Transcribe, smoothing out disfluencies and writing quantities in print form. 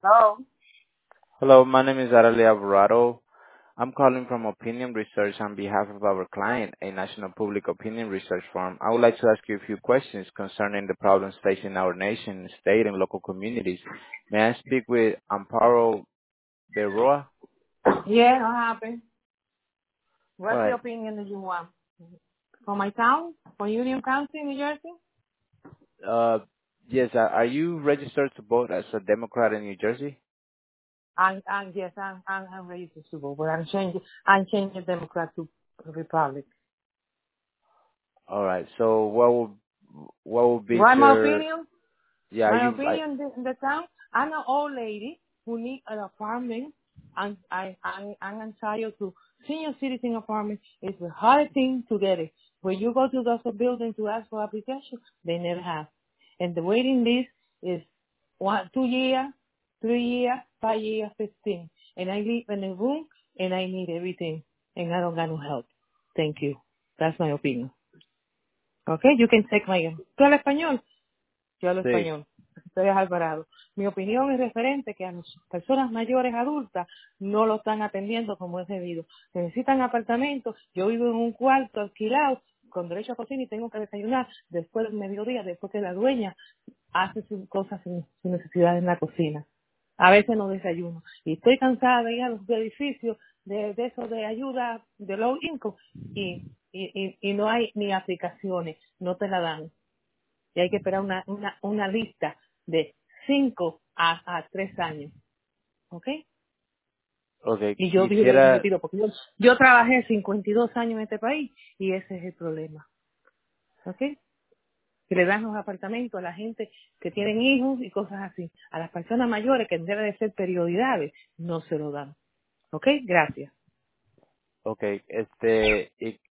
Hello. Hello, my name is Arale Alvarado. I'm calling from Opinion Research on behalf of our client, a national public opinion research firm. I would like to ask you a few questions concerning the problems facing our nation, state, and local communities. May I speak with Amparo Berroa? Yeah, what happened? All What's the right. opinion that you want? For my town? For Union County, New Jersey? Uh, yes, are you registered to vote as a Democrat in New Jersey? Yes, I'm ready to go, but I'm changing Democrat to Republic. All right. So what would be Why my your, opinion? yeah, are My you, opinion in the town, I'm an old lady who need an apartment, and I'm entitled to senior citizen apartment. It's the hardest thing to get it. When you go to those buildings to ask for application, they never have. And the waiting list is 2 years, 3 years, 5 years, 15. And I live in a room and I need everything. And I don't got no help. Thank you. That's my opinion. Okay, you can take my, ¿tú hablas español? Yo hablo sí, español. Estoy Alvarado. Mi opinión es referente que a las personas mayores adultas no lo están atendiendo como es debido. Necesitan apartamentos. Yo vivo en un cuarto alquilado con derecho a cocina y tengo que desayunar después del mediodía, después que la dueña hace sus cosas sin necesidad en la cocina. A veces no desayuno. Y estoy cansada de ir a los edificios de eso de ayuda de low income y no hay ni aplicaciones, no te la dan y hay que esperar una lista de 5 a 3 años, ¿ok? okay, Y yo dije, yo me quisiera, retiro porque yo trabajé 52 años en este país y ese es el problema, ¿ok? Que le dan los apartamentos a la gente que tienen hijos y cosas así. A las personas mayores que deben de ser prioridades, no se lo dan, ¿ok? Gracias. okay,